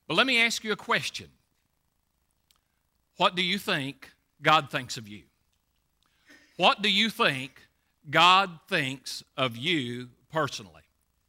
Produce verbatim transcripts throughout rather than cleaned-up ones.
But let me ask you a question. What do you think God thinks of you? What do you think God thinks of you personally?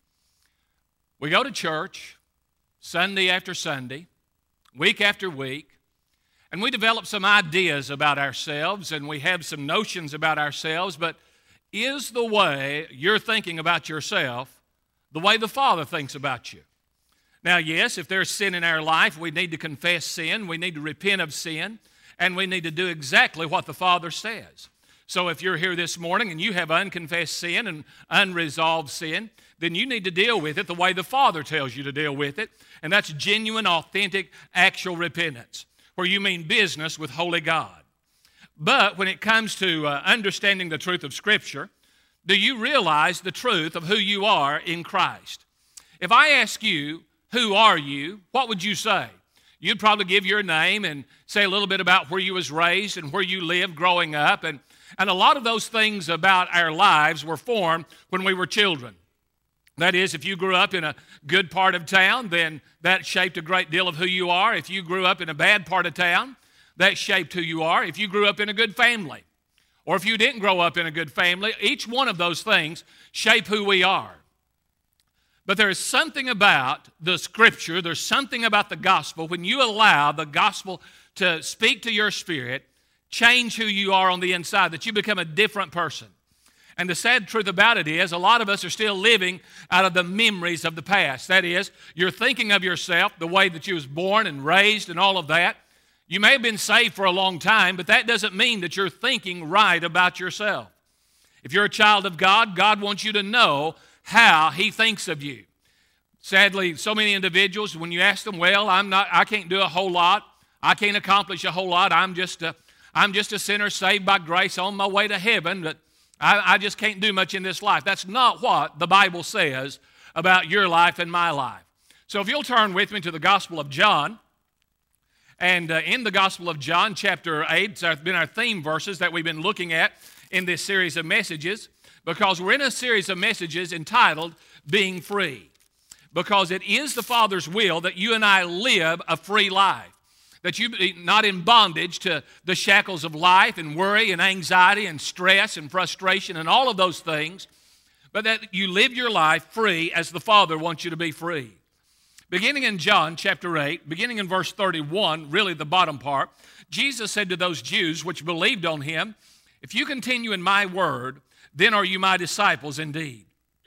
We go to church Sunday after Sunday, week after week, and we develop some ideas about ourselves and we have some notions about ourselves, but is the way you're thinking about yourself the way the Father thinks about you? Now, yes, if there's sin in our life, we need to confess sin, we need to repent of sin, and we need to do exactly what the Father says. So if you're here this morning and you have unconfessed sin and unresolved sin, then you need to deal with it the way the Father tells you to deal with it, and that's genuine, authentic, actual repentance, where you mean business with holy God. But when it comes to uh, understanding the truth of Scripture, do you realize the truth of who you are in Christ? If I ask you, who are you, what would you say? You'd probably give your name and say a little bit about where you was raised and where you lived growing up. And, and a lot of those things about our lives were formed when we were children. That is, if you grew up in a good part of town, then that shaped a great deal of who you are. If you grew up in a bad part of town, that shaped who you are. If you grew up in a good family, or if you didn't grow up in a good family, each one of those things shape who we are. But there is something about the Scripture, there's something about the gospel, when you allow the gospel to speak to your spirit, change who you are on the inside, that you become a different person. And the sad truth about it is, a lot of us are still living out of the memories of the past. That is, you're thinking of yourself the way that you was born and raised and all of that. You may have been saved for a long time, but that doesn't mean that you're thinking right about yourself. If you're a child of God, God wants you to know how He thinks of you. Sadly, so many individuals, when you ask them, well, I'm not, I can't do a whole lot. I can't accomplish a whole lot. I'm just a, I'm just a sinner saved by grace on my way to heaven, but I, I just can't do much in this life. That's not what the Bible says about your life and my life. So if you'll turn with me to the Gospel of John, and uh, in the Gospel of John, chapter eight, it's been our theme verses that we've been looking at in this series of messages, because we're in a series of messages entitled Being Free. Because it is the Father's will that you and I live a free life. That you be not in bondage to the shackles of life and worry and anxiety and stress and frustration and all of those things, but that you live your life free as the Father wants you to be free. Beginning in John chapter eight, beginning in verse thirty-one, really the bottom part, Jesus said to those Jews which believed on Him, "If you continue in my word, then are you my disciples indeed.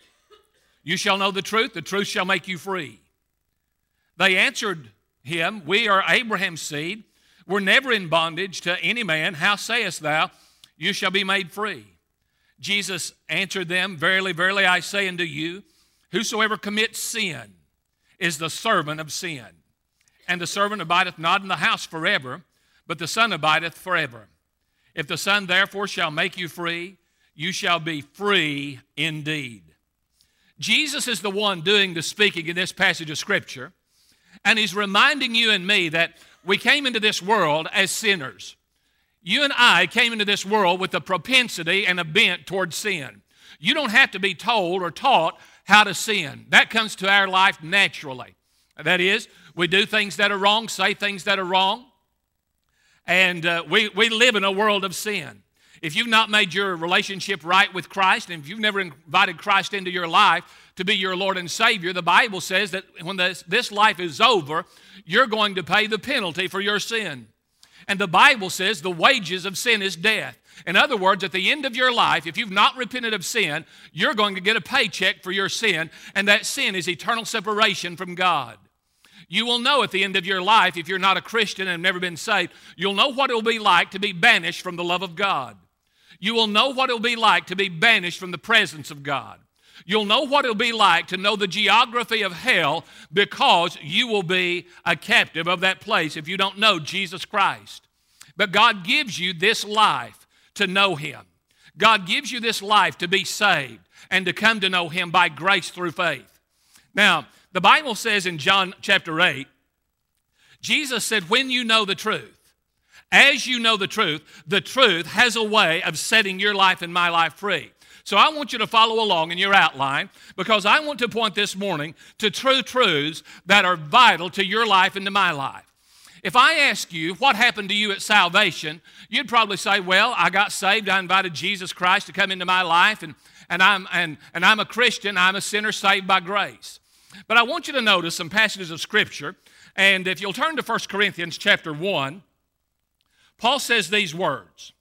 You shall know the truth, the truth shall make you free." They answered Him, "We are Abraham's seed. We're never in bondage to any man. How sayest thou, you shall be made free?" Jesus answered them, "Verily, verily, I say unto you, whosoever commits sin is the servant of sin. And the servant abideth not in the house forever, but the Son abideth forever. If the Son therefore shall make you free, you shall be free indeed." Jesus is the one doing the speaking in this passage of Scripture, and He's reminding you and me that we came into this world as sinners. You and I came into this world with a propensity and a bent towards sin. You don't have to be told or taught how to sin. That comes to our life naturally. That is, we do things that are wrong, say things that are wrong, and uh, we, we live in a world of sin. If you've not made your relationship right with Christ, and if you've never invited Christ into your life to be your Lord and Savior, the Bible says that when this, this life is over, you're going to pay the penalty for your sin. And the Bible says the wages of sin is death. In other words, at the end of your life, if you've not repented of sin, you're going to get a paycheck for your sin, and that sin is eternal separation from God. You will know at the end of your life, if you're not a Christian and have never been saved, you'll know what it will be like to be banished from the love of God. You will know what it will be like to be banished from the presence of God. You'll know what it will be like to know the geography of hell, because you will be a captive of that place if you don't know Jesus Christ. But God gives you this life to know Him. God gives you this life to be saved and to come to know Him by grace through faith. Now, the Bible says in John chapter eight, Jesus said, when you know the truth, as you know the truth, the truth has a way of setting your life and my life free. So I want you to follow along in your outline because I want to point this morning to true truths that are vital to your life and to my life. If I ask you what happened to you at salvation, you'd probably say, well, I got saved. I invited Jesus Christ to come into my life, and, and, I'm, and, and I'm a Christian. I'm a sinner saved by grace. But I want you to notice some passages of Scripture, and if you'll turn to First Corinthians chapter one, Paul says these words.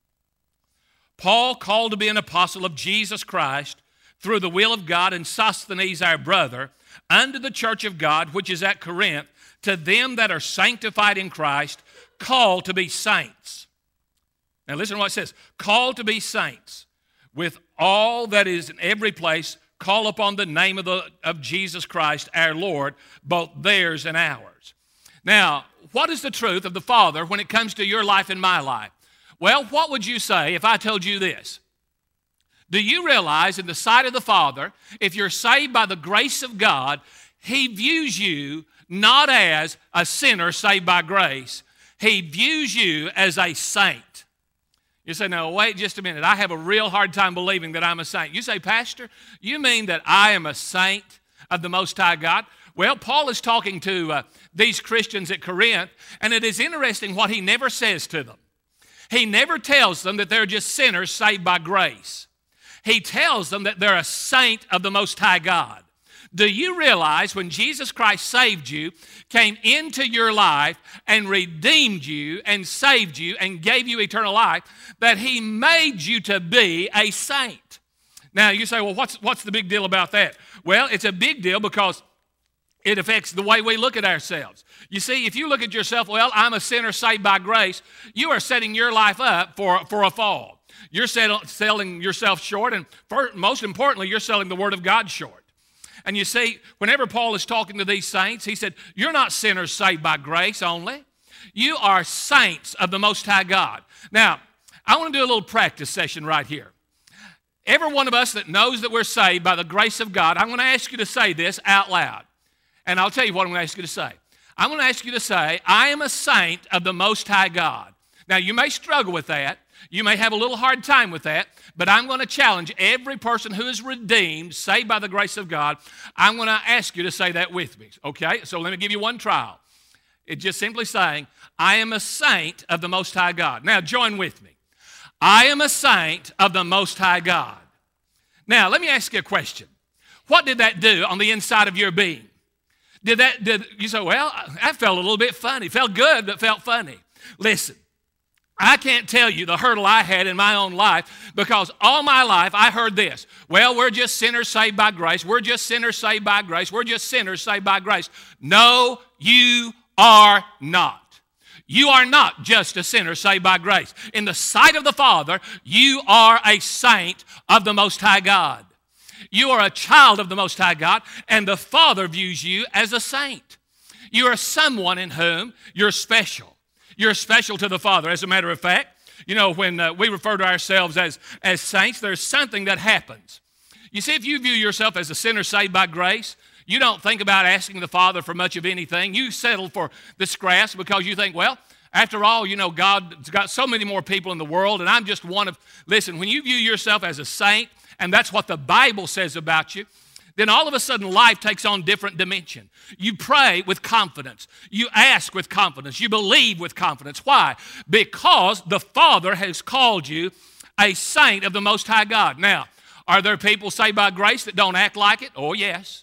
Paul, called to be an apostle of Jesus Christ through the will of God, and Sosthenes our brother, unto the church of God which is at Corinth, to them that are sanctified in Christ, called to be saints. Now listen to what it says. Called to be saints, with all that is in every place, call upon the name of, the, of Jesus Christ our Lord, both theirs and ours. Now, what is the truth of the Father when it comes to your life and my life? Well, what would you say if I told you this? Do you realize in the sight of the Father, if you're saved by the grace of God, He views you not as a sinner saved by grace. He views you as a saint. You say, no, wait just a minute. I have a real hard time believing that I'm a saint. You say, Pastor, you mean that I am a saint of the Most High God? Well, Paul is talking to uh, these Christians at Corinth, and it is interesting what he never says to them. He never tells them that they're just sinners saved by grace. He tells them that they're a saint of the Most High God. Do you realize when Jesus Christ saved you, came into your life and redeemed you and saved you and gave you eternal life, that He made you to be a saint? Now you say, well, what's, what's the big deal about that? Well, it's a big deal because it affects the way we look at ourselves. You see, if you look at yourself, well, I'm a sinner saved by grace, you are setting your life up for, for a fall. You're sell, selling yourself short, and for, most importantly, you're selling the Word of God short. And you see, whenever Paul is talking to these saints, he said, you're not sinners saved by grace only. You are saints of the Most High God. Now, I want to do a little practice session right here. Every one of us that knows that we're saved by the grace of God, I'm going to ask you to say this out loud. And I'll tell you what I'm going to ask you to say. I'm going to ask you to say, I am a saint of the Most High God. Now, you may struggle with that. You may have a little hard time with that, but I'm going to challenge every person who is redeemed, saved by the grace of God. I'm going to ask you to say that with me, okay? So let me give you one trial. It's just simply saying, I am a saint of the Most High God. Now, join with me. I am a saint of the Most High God. Now, let me ask you a question. What did that do on the inside of your being? Did that, did you say, well, that felt a little bit funny. It felt good, but felt funny. Listen, I can't tell you the hurdle I had in my own life because all my life I heard this. Well, we're just sinners saved by grace. We're just sinners saved by grace. We're just sinners saved by grace. No, you are not. You are not just a sinner saved by grace. In the sight of the Father, you are a saint of the Most High God. You are a child of the Most High God, and the Father views you as a saint. You are someone in whom you're special. You're special to the Father. As a matter of fact, you know, when uh, we refer to ourselves as, as saints, there's something that happens. You see, if you view yourself as a sinner saved by grace, you don't think about asking the Father for much of anything. You settle for the scraps because you think, well, after all, you know, God's got so many more people in the world, and I'm just one of... Listen, when you view yourself as a saint, and that's what the Bible says about you, then all of a sudden life takes on different dimension. You pray with confidence. You ask with confidence. You believe with confidence. Why? Because the Father has called you a saint of the Most High God. Now, are there people saved by grace that don't act like it? Oh, yes.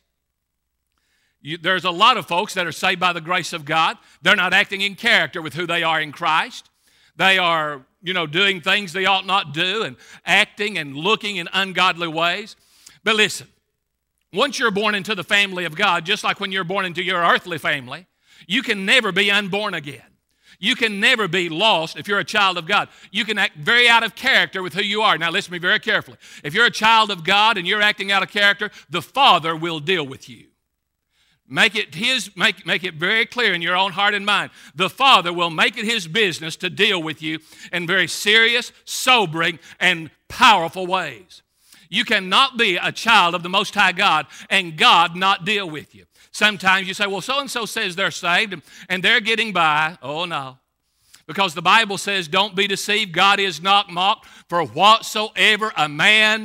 You, there's a lot of folks that are saved by the grace of God. They're not acting in character with who they are in Christ. They are, you know, doing things they ought not do and acting and looking in ungodly ways. But listen, once you're born into the family of God, just like when you're born into your earthly family, you can never be unborn again. You can never be lost if you're a child of God. You can act very out of character with who you are. Now listen to me very carefully. If you're a child of God and you're acting out of character, the Father will deal with you. Make it his, make, make it very clear in your own heart and mind. The Father will make it His business to deal with you in very serious, sobering, and powerful ways. You cannot be a child of the Most High God and God not deal with you. Sometimes you say, well, so-and-so says they're saved and, and they're getting by. Oh, no. Because the Bible says, don't be deceived. God is not mocked. For whatsoever a man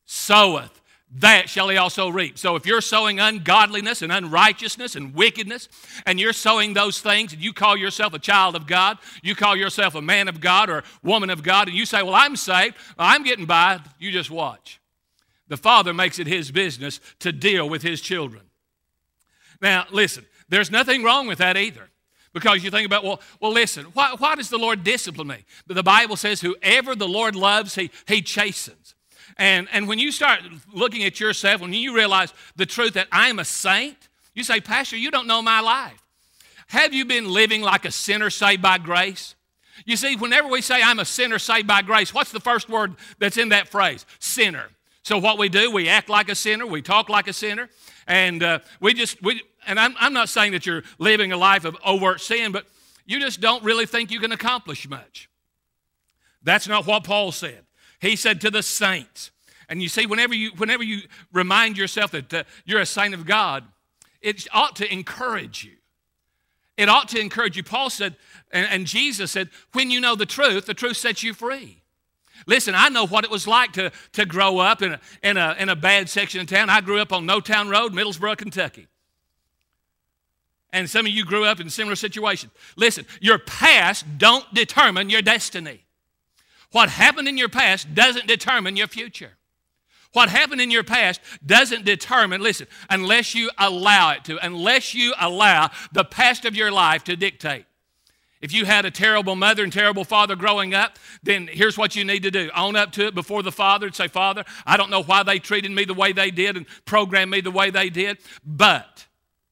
soweth, that shall he also reap. So if you're sowing ungodliness and unrighteousness and wickedness, and you're sowing those things, and you call yourself a child of God, you call yourself a man of God or woman of God, and you say, well, I'm saved, I'm getting by, you just watch. The Father makes it his business to deal with his children. Now, listen, there's nothing wrong with that either. Because you think about, well, well, listen, why, why does the Lord discipline me? But the Bible says, whoever the Lord loves, he, he chastens. And, and when you start looking at yourself, when you realize the truth that I'm a saint, you say, Pastor, you don't know my life. Have you been living like a sinner saved by grace? You see, whenever we say I'm a sinner saved by grace, what's the first word that's in that phrase? Sinner. So what we do, we act like a sinner, we talk like a sinner, and uh, we just, we, and I'm, I'm not saying that you're living a life of overt sin, but you just don't really think you can accomplish much. That's not what Paul said. He said to the saints, and you see, whenever you, whenever you remind yourself that uh, you're a saint of God, it ought to encourage you. It ought to encourage you. Paul said, and, and Jesus said, when you know the truth, the truth sets you free. Listen, I know what it was like to, to grow up in a, in, a, in a bad section of town. I grew up on No Town Road, Middlesboro, Kentucky. And some of you grew up in similar situations. Listen, your past don't determine your destiny. What happened in your past doesn't determine your future. What happened in your past doesn't determine, listen, unless you allow it to, unless you allow the past of your life to dictate. If you had a terrible mother and terrible father growing up, then here's what you need to do. Own up to it before the Father and say, Father, I don't know why they treated me the way they did and programmed me the way they did, but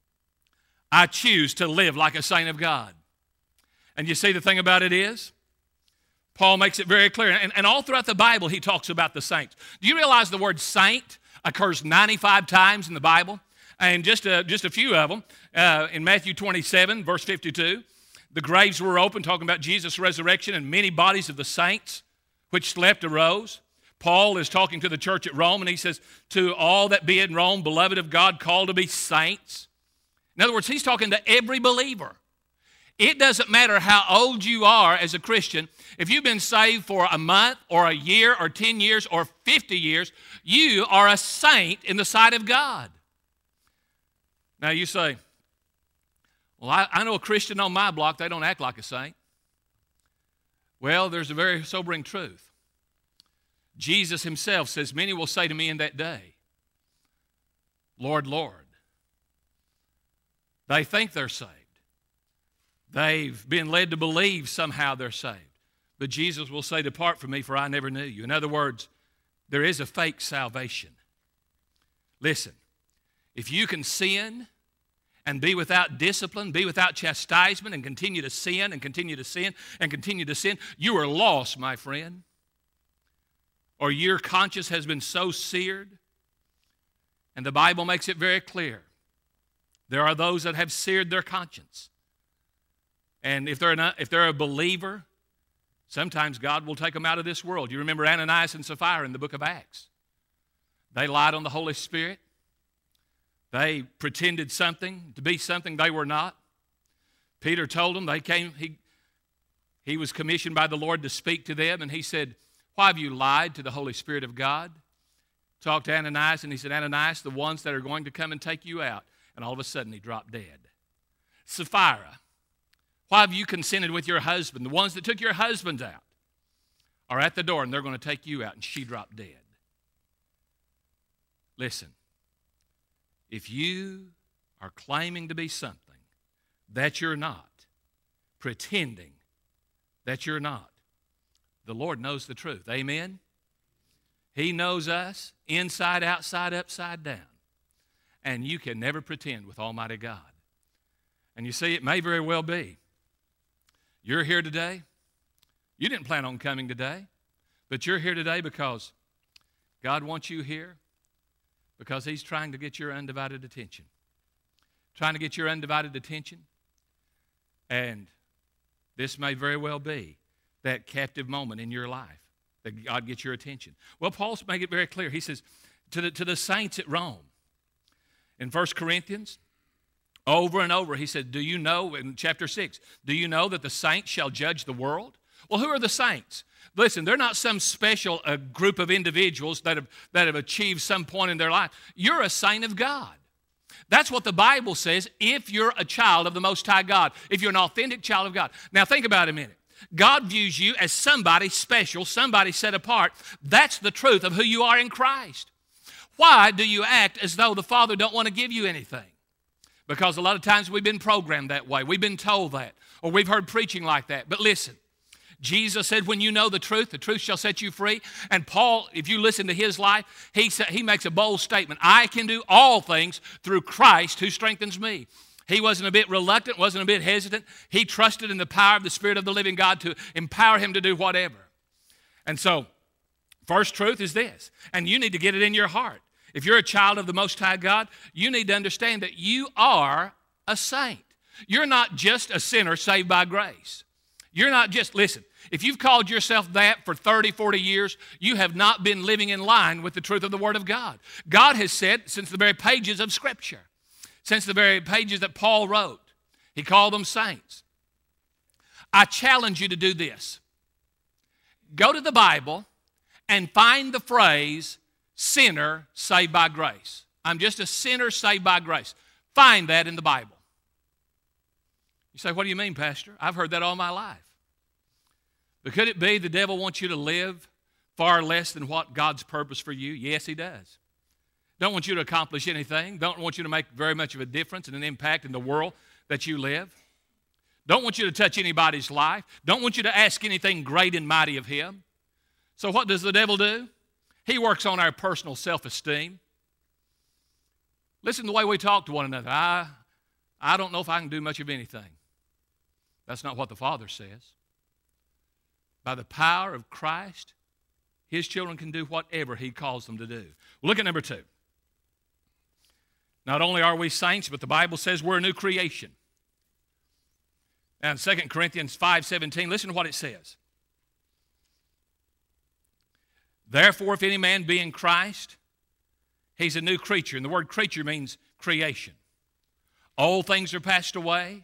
I choose to live like a saint of God. And you see, the thing about it is, Paul makes it very clear, and, and all throughout the Bible he talks about the saints. Do you realize the word saint occurs ninety-five times in the Bible? And just a, just a few of them. Uh, in Matthew twenty-seven, verse fifty-two, the graves were open, talking about Jesus' resurrection, and many bodies of the saints which slept arose. Paul is talking to the church at Rome, and he says, to all that be in Rome, beloved of God, called to be saints. In other words, he's talking to every believer. It doesn't matter how old you are as a Christian. If you've been saved for a month or a year or ten years or fifty years, you are a saint in the sight of God. Now you say, well, I, I know a Christian on my block, they don't act like a saint. Well, there's a very sobering truth. Jesus himself says, many will say to me in that day, Lord, Lord. They think they're saved. They've been led to believe somehow they're saved. But Jesus will say, depart from me, for I never knew you. In other words, there is a fake salvation. Listen, if you can sin and be without discipline, be without chastisement, and continue to sin and continue to sin and continue to sin, you are lost, my friend. Or your conscience has been so seared. And the Bible makes it very clear. There are those that have seared their conscience. And if they're, not, if they're a believer, sometimes God will take them out of this world. You remember Ananias and Sapphira in the book of Acts. They lied on the Holy Spirit. They pretended something to be something they were not. Peter told them, they came, he, he was commissioned by the Lord to speak to them, and he said, why have you lied to the Holy Spirit of God? Talked to Ananias, and he said, Ananias, the ones that are going to come and take you out. And all of a sudden he dropped dead. Sapphira, why have you consented with your husband? The ones that took your husbands out are at the door, and they're going to take you out, and she dropped dead. Listen, if you are claiming to be something that you're not, pretending that you're not, the Lord knows the truth. Amen? He knows us inside, outside, upside down. And you can never pretend with Almighty God. And you see, it may very well be. You're here today. You didn't plan on coming today, but you're here today because God wants you here because He's trying to get your undivided attention. Trying to get your undivided attention. And this may very well be that captive moment in your life that God gets your attention. Well, Paul's making it very clear. He says, to the, to the saints at Rome, in First Corinthians, over and over, he said, do you know, in chapter six, do you know that the saints shall judge the world? Well, who are the saints? Listen, they're not some special uh, group of individuals that have, that have achieved some point in their life. You're a saint of God. That's what the Bible says if you're a child of the Most High God, if you're an authentic child of God. Now think about it a minute. God views you as somebody special, somebody set apart. That's the truth of who you are in Christ. Why do you act as though the Father don't want to give you anything? Because a lot of times we've been programmed that way. We've been told that, or we've heard preaching like that. But listen, Jesus said, when you know the truth, the truth shall set you free. And Paul, if you listen to his life, he, sa- he makes a bold statement. I can do all things through Christ who strengthens me. He wasn't a bit reluctant, wasn't a bit hesitant. He trusted in the power of the Spirit of the living God to empower him to do whatever. And so, first truth is this, and you need to get it in your heart. If you're a child of the Most High God, you need to understand that you are a saint. You're not just a sinner saved by grace. You're not just, listen, if you've called yourself that for thirty, forty years, you have not been living in line with the truth of the Word of God. God has said since the very pages of Scripture, since the very pages that Paul wrote, he called them saints. I challenge you to do this. Go to the Bible and find the phrase, sinner saved by grace. I'm just a sinner saved by grace. Find that in the Bible. You say, what do you mean, Pastor? I've heard that all my life. But could it be the devil wants you to live far less than what God's purpose for you? Yes, he does. Don't want you to accomplish anything. Don't want you to make very much of a difference and an impact in the world that you live. Don't want you to touch anybody's life. Don't want you to ask anything great and mighty of him. So what does the devil do? He works on our personal self-esteem. Listen to the way we talk to one another. I, I don't know if I can do much of anything. That's not what the Father says. By the power of Christ, his children can do whatever he calls them to do. Look at number two. Not only are we saints, but the Bible says we're a new creation. Now in Second Corinthians five seventeen, listen to what it says. Therefore, if any man be in Christ, he's a new creature. And the word creature means creation. Old things are passed away.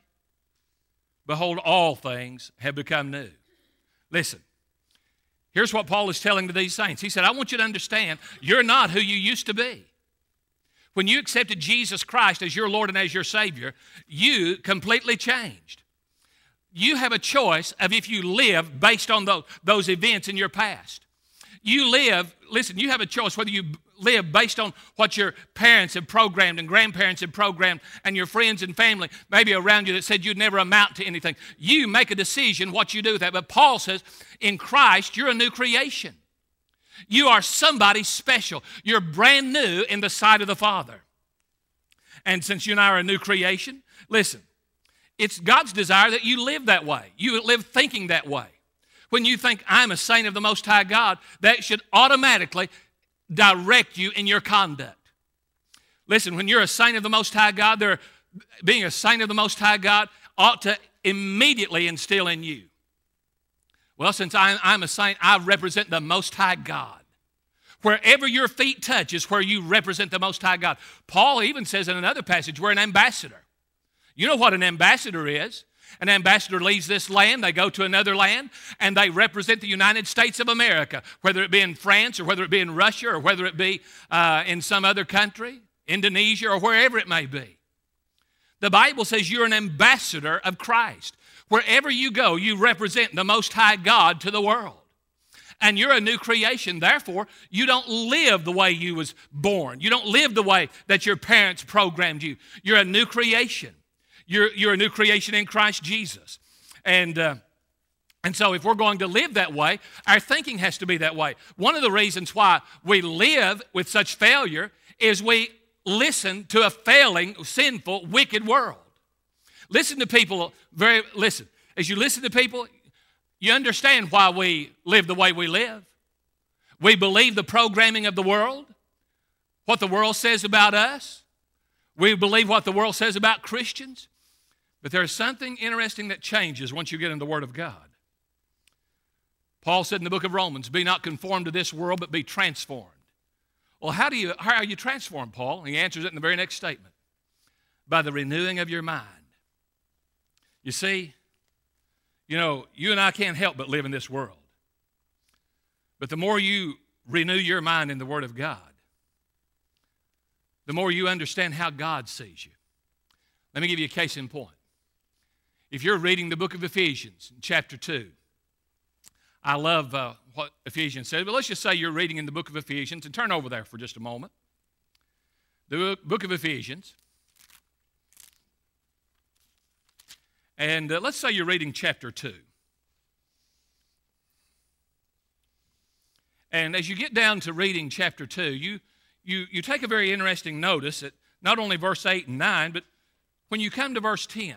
Behold, all things have become new. Listen, here's what Paul is telling to these saints. He said, I want you to understand, you're not who you used to be. When you accepted Jesus Christ as your Lord and as your Savior, you completely changed. You have a choice of if you live based on those, those events in your past. You live, listen, you have a choice whether you live based on what your parents have programmed and grandparents have programmed and your friends and family maybe around you that said you'd never amount to anything. You make a decision what you do with that. But Paul says, in Christ, you're a new creation. You are somebody special. You're brand new in the sight of the Father. And since you and I are a new creation, listen, it's God's desire that you live that way. You live thinking that way. When you think, I'm a saint of the Most High God, that should automatically direct you in your conduct. Listen, when you're a saint of the Most High God, there, being a saint of the Most High God ought to immediately instill in you. Well, since I'm, I'm a saint, I represent the Most High God. Wherever your feet touch is where you represent the Most High God. Paul even says in another passage, we're an ambassador. You know what an ambassador is? An ambassador leaves this land, they go to another land, and they represent the United States of America, whether it be in France or whether it be in Russia or whether it be uh, in some other country, Indonesia or wherever it may be. The Bible says you're an ambassador of Christ. Wherever you go, you represent the Most High God to the world. And you're a new creation. Therefore, you don't live the way you was born. You don't live the way that your parents programmed you. You're a new creation. You're, you're a new creation in Christ Jesus. And, uh, and so if we're going to live that way, our thinking has to be that way. One of the reasons why we live with such failure is we listen to a failing, sinful, wicked world. Listen to people, very, listen. As you listen to people, you understand why we live the way we live. We believe the programming of the world, what the world says about us. We believe what the world says about Christians. But there's something interesting that changes once you get in the Word of God. Paul said in the book of Romans, be not conformed to this world, but be transformed. Well, how do you, how are you transformed, Paul? And he answers it in the very next statement. By the renewing of your mind. You see, you know, you and I can't help but live in this world. But the more you renew your mind in the Word of God, the more you understand how God sees you. Let me give you a case in point. If you're reading the book of Ephesians, chapter two, I love uh, what Ephesians says, but let's just say you're reading in the book of Ephesians, and turn over there for just a moment. The book of Ephesians. And uh, let's say you're reading chapter two. And as you get down to reading chapter two, you, you, you take a very interesting notice at not only verse eight and nine, but when you come to verse ten.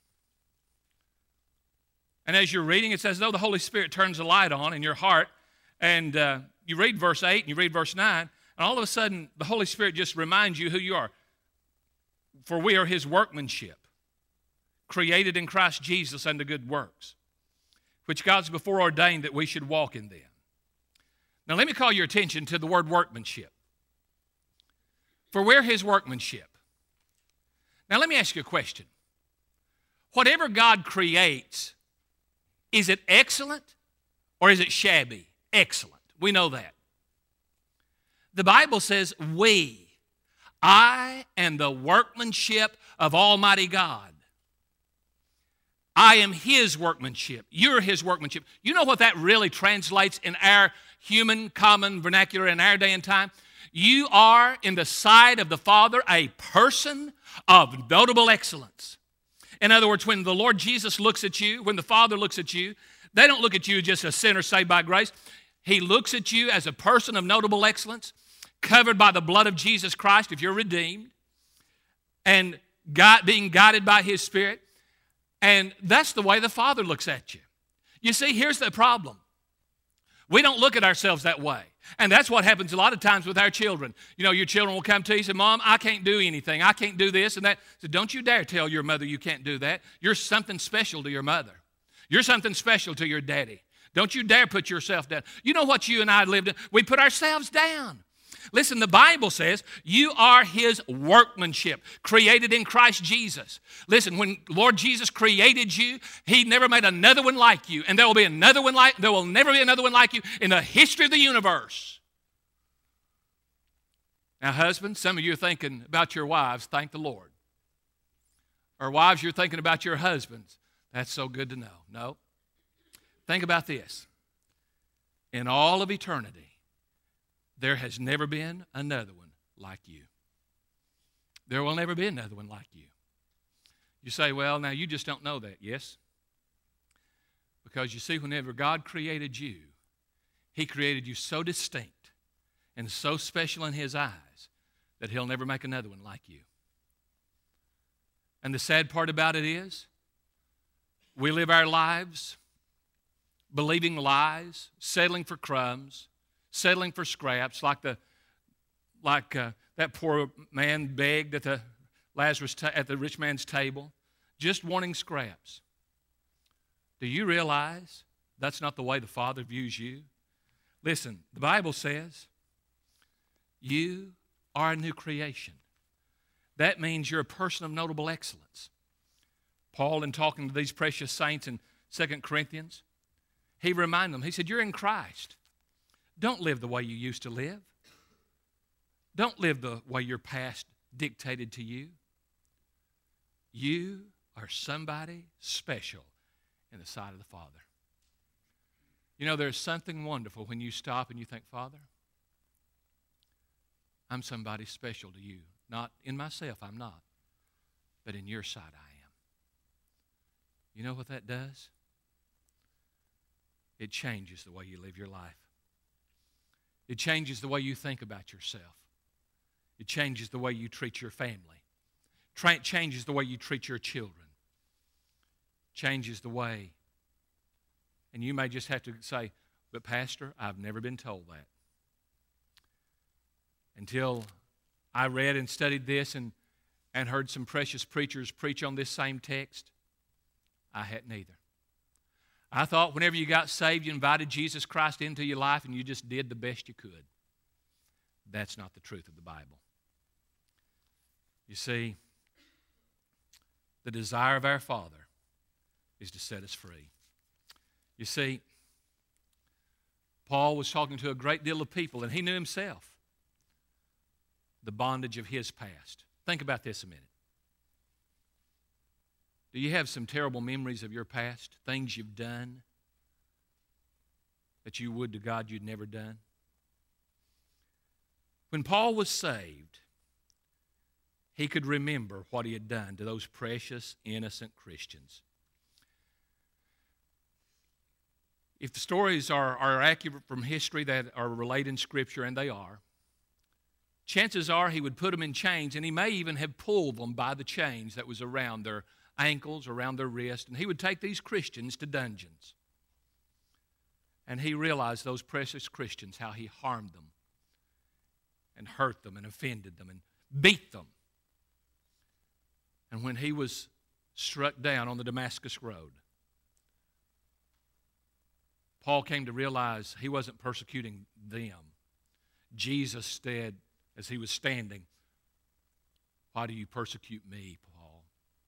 And as you're reading, it's as though the Holy Spirit turns a light on in your heart, and uh, you read verse eight and you read verse nine, and all of a sudden the Holy Spirit just reminds you who you are. For we are His workmanship, created in Christ Jesus unto good works, which God's before ordained that we should walk in them. Now let me call your attention to the word workmanship. For we're His workmanship. Now let me ask you a question. Whatever God creates, is it excellent or is it shabby? Excellent. We know that. The Bible says we, I am the workmanship of Almighty God. I am His workmanship. You're His workmanship. You know what that really translates in our human, common vernacular in our day and time? You are, in the sight of the Father, a person of notable excellence. In other words, when the Lord Jesus looks at you, when the Father looks at you, they don't look at you just as a sinner saved by grace. He looks at you as a person of notable excellence, covered by the blood of Jesus Christ if you're redeemed, and God, being guided by His Spirit. And that's the way the Father looks at you. You see, here's the problem. We don't look at ourselves that way. And that's what happens a lot of times with our children. You know, your children will come to you and say, Mom, I can't do anything. I can't do this and that. So don't you dare tell your mother you can't do that. You're something special to your mother. You're something special to your daddy. Don't you dare put yourself down. You know what you and I lived in? We put ourselves down. Listen, the Bible says you are His workmanship, created in Christ Jesus. Listen, when Lord Jesus created you, He never made another one like you. And there will be another one like, there will never be another one like you in the history of the universe. Now, husbands, some of you are thinking about your wives, thank the Lord. Or wives, you're thinking about your husbands. That's so good to know. No. Think about this. In all of eternity, there has never been another one like you. There will never be another one like you. You say, well, now you just don't know that. Yes. Because you see, whenever God created you, He created you so distinct and so special in His eyes that He'll never make another one like you. And the sad part about it is, we live our lives believing lies, settling for crumbs, settling for scraps, like the like uh, that poor man begged at the Lazarus ta- at the rich man's table, just wanting scraps. Do you realize that's not the way the Father views you? Listen, the Bible says you are a new creation. That means you're a person of notable excellence. Paul, in talking to these precious saints in Second Corinthians, he reminded them, he said, you're in Christ. Don't live the way you used to live. Don't live the way your past dictated to you. You are somebody special in the sight of the Father. You know, there's something wonderful when you stop and you think, Father, I'm somebody special to you. Not in myself, I'm not. But in your sight, I am. You know what that does? It changes the way you live your life. It changes the way you think about yourself. It changes the way you treat your family. It changes the way you treat your children. Changes the way. And you may just have to say, but Pastor, I've never been told that. Until I read and studied this and, and heard some precious preachers preach on this same text, I hadn't either. I thought whenever you got saved, you invited Jesus Christ into your life and you just did the best you could. That's not the truth of the Bible. You see, the desire of our Father is to set us free. You see, Paul was talking to a great deal of people, and he knew himself the bondage of his past. Think about this a minute. Do you have some terrible memories of your past, things you've done that you would to God you'd never done? When Paul was saved, he could remember what he had done to those precious, innocent Christians. If the stories are, are accurate from history that are related in Scripture, and they are, chances are he would put them in chains, and he may even have pulled them by the chains that was around their ankles, around their wrists, and he would take these Christians to dungeons. And he realized, those precious Christians, how he harmed them and hurt them and offended them and beat them. And when he was struck down on the Damascus Road, Paul came to realize he wasn't persecuting them. Jesus said, as he was standing, "Why do you persecute me, Paul?"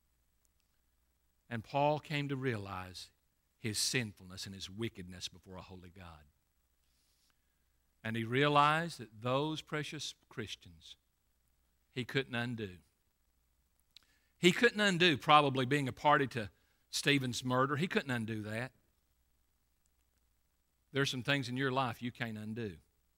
And Paul came to realize his sinfulness and his wickedness before a holy God. And he realized that those precious Christians he couldn't undo. He couldn't undo probably being a party to Stephen's murder. He couldn't undo that. There's some things in your life you can't undo.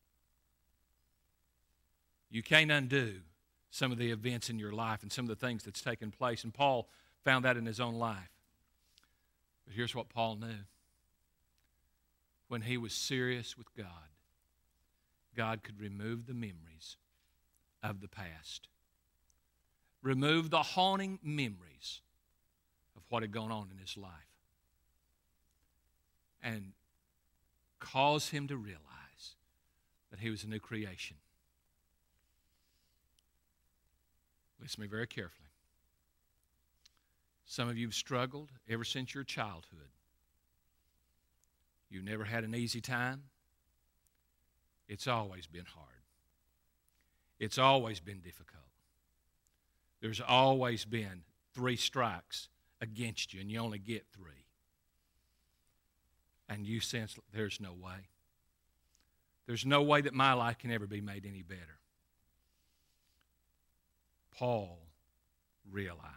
You can't undo some of the events in your life and some of the things that's taken place. And Paul found that in his own life. But here's what Paul knew. When he was serious with God, God could remove the memories of the past. Remove the haunting memories of what had gone on in his life. And cause him to realize that he was a new creation. Listen to me very carefully. Some of you have struggled ever since your childhood. You've never had an easy time. It's always been hard. It's always been difficult. There's always been three strikes against you, and you only get three. And you sense there's no way. There's no way that my life can ever be made any better. Paul realized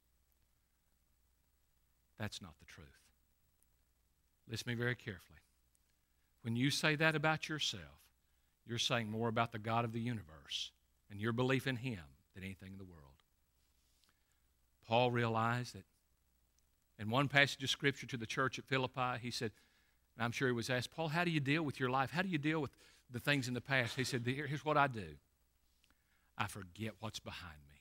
that's not the truth. Listen to me very carefully. When you say that about yourself, you're saying more about the God of the universe and your belief in Him than anything in the world. Paul realized that in one passage of Scripture to the church at Philippi, he said, and I'm sure he was asked, Paul, how do you deal with your life? How do you deal with the things in the past? He said, Here, here's what I do. I forget what's behind me.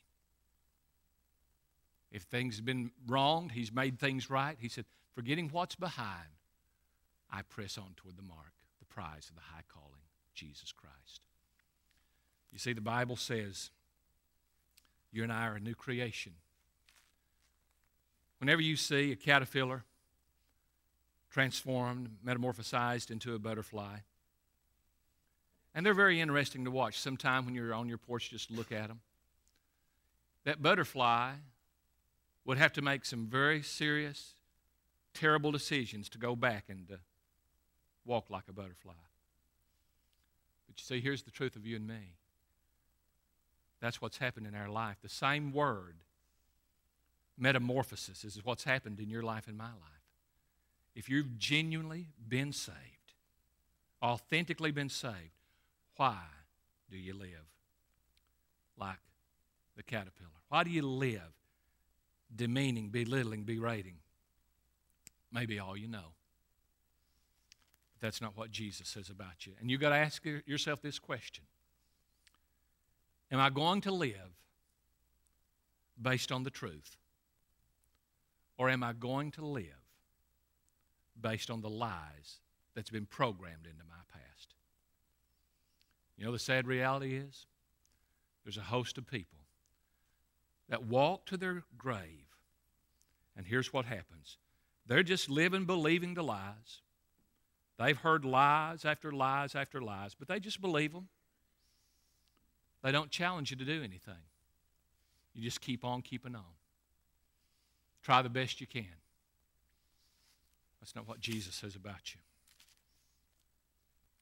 If things have been wronged, he's made things right. He said, forgetting what's behind, I press on toward the mark, the prize of the high calling, Jesus Christ. You see, the Bible says you and I are a new creation. Whenever you see a caterpillar transformed, metamorphosized into a butterfly, and they're very interesting to watch. Sometime when you're on your porch, just look at them. That butterfly would have to make some very serious, terrible decisions to go back and to walk like a butterfly. But you see, here's the truth of you and me. That's what's happened in our life. The same word, metamorphosis, is what's happened in your life and my life. If you've genuinely been saved, authentically been saved, why do you live like the caterpillar? Why do you live demeaning, belittling, berating? Maybe all you know. But that's not what Jesus says about you. And you've got to ask yourself this question. Am I going to live based on the truth? Or am I going to live based on the lies that's been programmed into my past? You know, the sad reality is there's a host of people that walk to their grave, and here's what happens. They're just living, believing the lies. They've heard lies after lies after lies, but they just believe them. They don't challenge you to do anything. You just keep on keeping on. Try the best you can. That's not what Jesus says about you.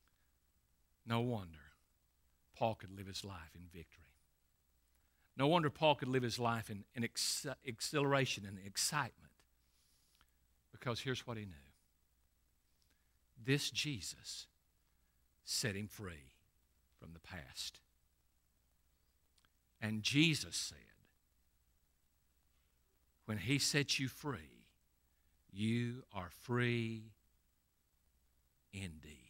No wonder Paul could live his life in victory. No wonder Paul could live his life in, in ex- exhilaration and excitement. Because here's what he knew. This Jesus set him free from the past. And Jesus said, when he sets you free, you are free indeed.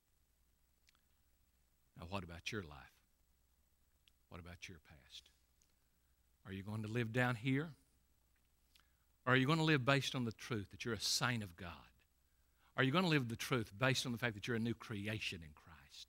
Now, what about your life? What about your past? Are you going to live down here? Or are you going to live based on the truth that you're a saint of God? Are you going to live the truth based on the fact that you're a new creation in Christ?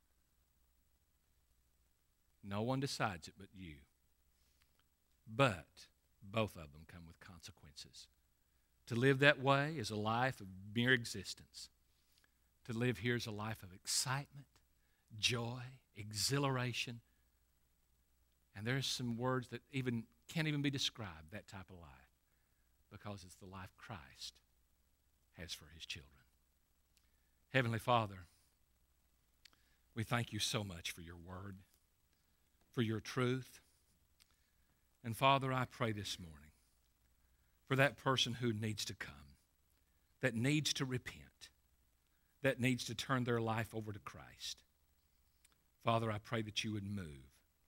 No one decides it but you. But both of them come with consequences. To live that way is a life of mere existence. To live here is a life of excitement, joy, exhilaration. And there's some words that even can't even be described, that type of life, because it's the life Christ has for his children. Heavenly Father, we thank you so much for your word, for your truth. And Father, I pray this morning for that person who needs to come, that needs to repent, that needs to turn their life over to Christ. Father, I pray that you would move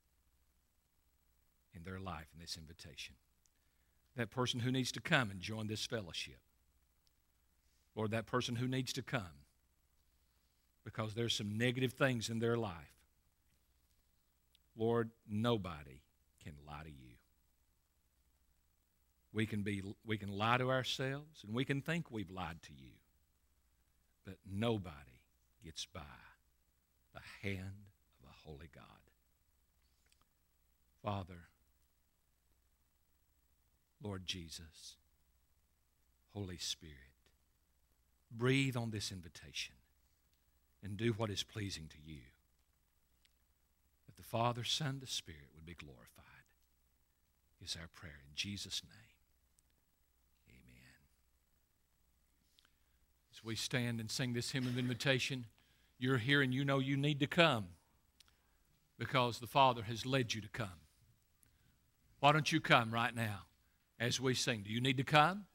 in their life in this invitation. That person who needs to come and join this fellowship. Lord, that person who needs to come because there's some negative things in their life. Lord, nobody can lie to you. We can be, we can lie to ourselves, and we can think we've lied to you. But nobody gets by the hand of a holy God. Father, Lord Jesus, Holy Spirit, breathe on this invitation and do what is pleasing to you. That the Father, Son, the Spirit would be glorified is our prayer in Jesus' name. Amen. As we stand and sing this hymn of invitation, you're here and you know you need to come because the Father has led you to come. Why don't you come right now as we sing? Do you need to come?